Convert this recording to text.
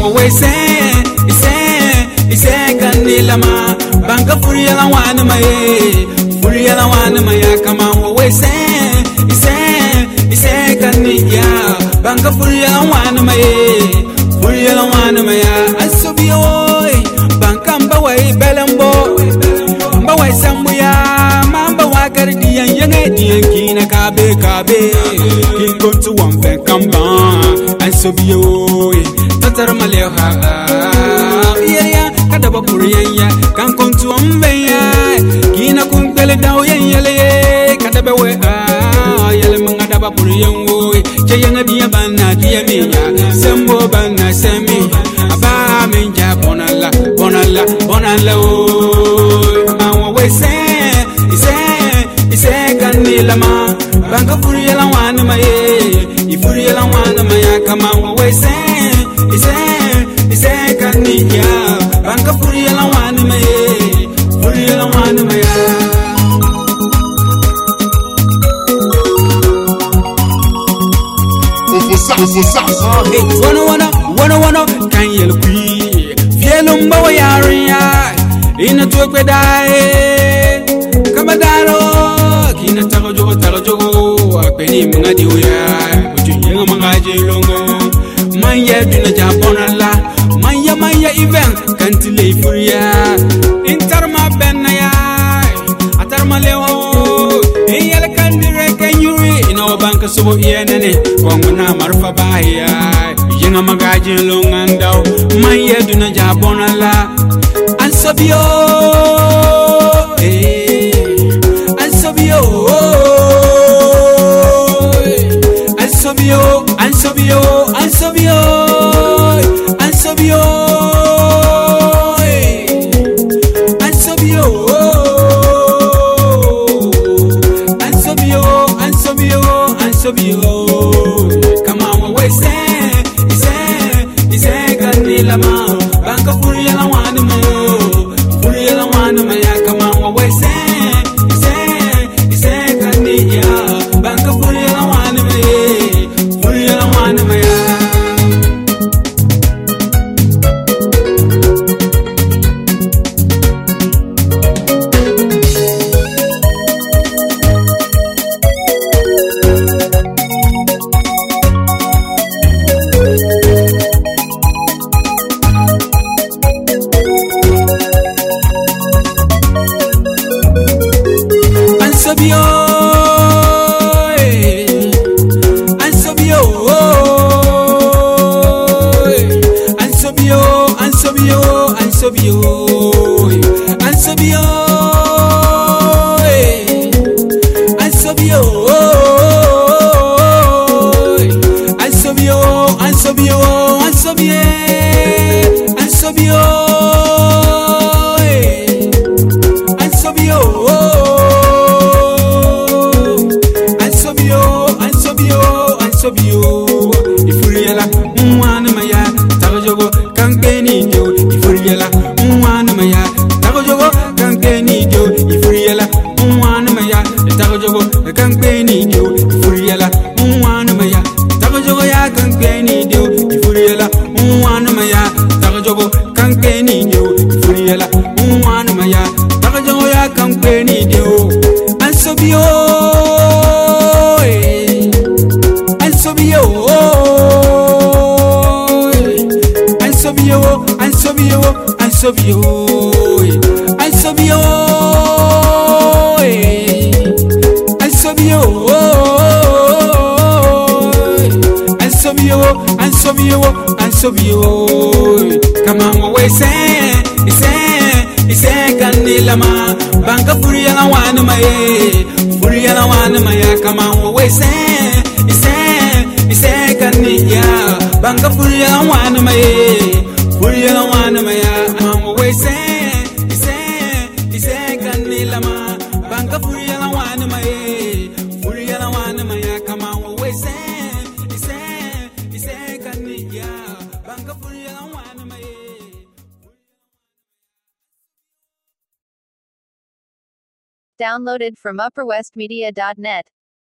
we ise ganila ma banka furiya la wana ma furiya la wana ma ya kama we ise ganila banka furiya la wana ma furiya la wana ma ya asobiyo banka mbawe belembo mbawe sambuya mamba wagardi yanye diyan kina kabe kin kontu wambe kamba asobiyo tatar maleha ya kada bapuriya kan kontu ambeya kina kun pele daw yele kada bewe yele mangada bapuriya wo cheyanga dia bana dia minya sembo bana semi aba minja bonalla o awo we ise ganila ma banga furiya la wana ma ifuriya la wana ma ya kama we ise ganila banka furiya la wana ma furiya la wana ma ya Wanna kan yel kui fielum bawa yarinya ina tuwe dai kamadaro kina tago jogo apeni mngadi uya ujunyenga mangaje longo manya duna jabonala manya event kantile furia intarma benna ya atarma lewo yel kandire kenyuri ina banka subo yenene wanguna marfa bahia yenga magaje longandao manya duna jabonala ansobio Come on, we say, ganila ma, banka furiya la wana ma, furiya la wana ma ya. Come on, we say, ganila, banka furiya la wana ma, furiya la wana ma ya. Ifuriela mwana maya tagojogo kankeni dio ifuriela mwana maya tagojogo kankeni dio ifuriela mwana maya tagojogo kankeni dio ifuriela mwana maya tagojogo ya kankeni dio ifuriela mwana maya tagojogo kankeni dio ifuriela mwana maya tagojogo ya kankeni dio ansobio Come on, we say, ganila ma, banka furiya la wana ma furiya la wana ma ya. Come on, we say, ganila, banka furiya la wana ma furiya la wana ma ya. Come on, we say, ganila ma, banka furiya la wana ma furiya la wana ma ya. Come on, we say, ganila, banka furiya la wana ma. Downloaded from upperwestmedia.net.